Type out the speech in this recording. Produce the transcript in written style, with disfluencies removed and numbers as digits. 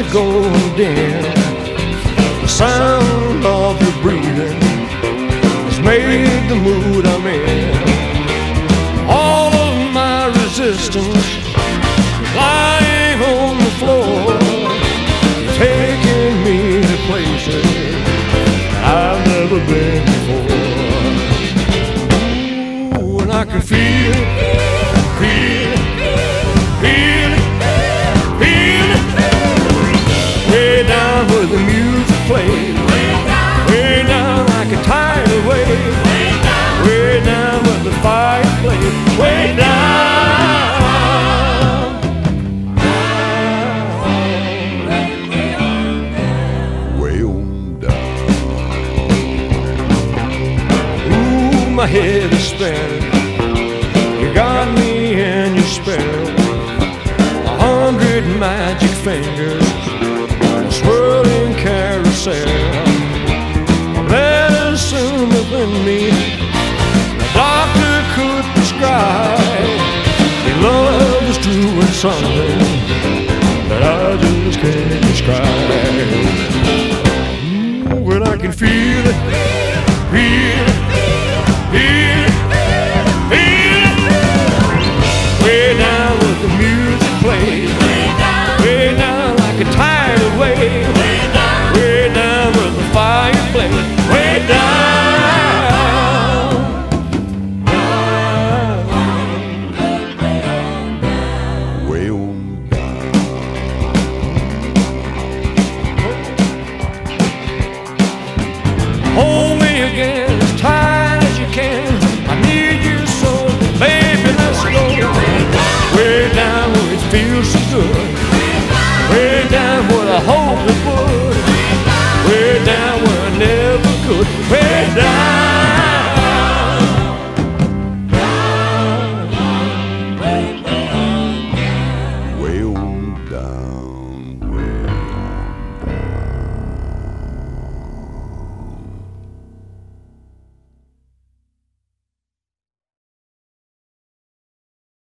going dim. The sound of your breathing has made the mood I'm in. All of my resistance lying on the floor, taking me to places I've never been before. Ooh, and I can feel it, feel it, feel it, feel it. Way down where the music plays, way down like a tidal wave, way down where the fire plays, way down. My head is spinning, you got me in your spell. 100 magic fingers, a swirling carousel. Medicine within me, the doctor could prescribe. Your love is doing something that I just can't describe. Ooh, when I can feel it, feel it. Feel it, feel it. Way down where the music plays, way down like a tidal wave, way down where the fire plays, way down, way on down. Hold me again.